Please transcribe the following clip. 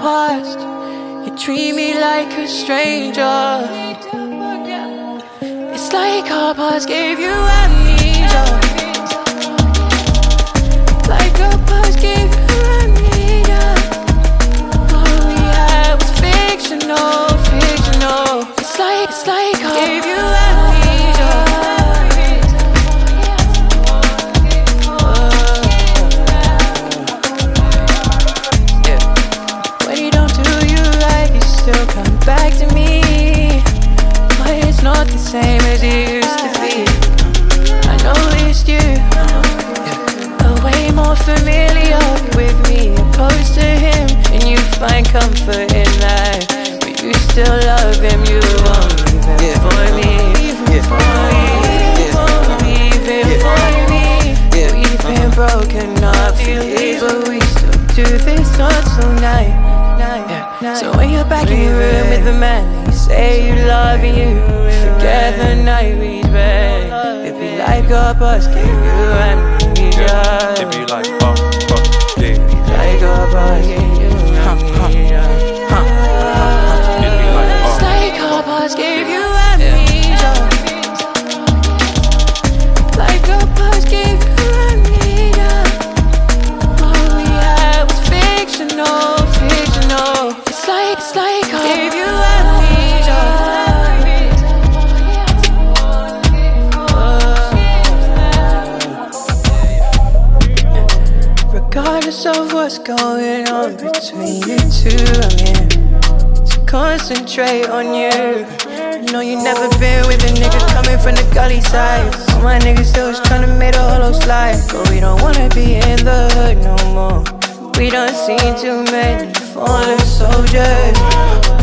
past. You treat me like a stranger. It's like our past gave you amnesia. Like our past gave you amnesia. All we had was fictional, fictional. It's like I gave you amnesia. When you don't do you right, you still come back to me. But it's not the same as it used to be. I noticed you are way more familiar with me opposed to him, and you find comfort in that. But you still love him, you won't leave him for me. We've been broken up, but we still do this not so night. So when you're back in your room with the man that you say you love, and you forget the night we spent, it'd be like our past gave you amnesia. It'd be like our past gave you like our past gave you amnesia. It's like our past gave you amnesia. Like our past gave you amnesia. All we had was fictional, fictional. It's like I gave you amnesia. Regardless of what's going on between you two, I'm here to concentrate on you. I know you never been with a nigga coming from the gully side. All my niggas still was tryna make the hollow slide. But we don't wanna be in the hood no more. We done seen too many fallen soldiers.